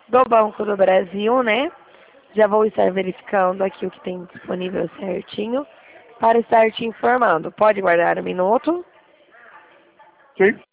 do Banco do Brasil, né? Já vou estar verificando aqui o que tem disponível certinho para estar te informando. Pode guardar um minuto? Sim.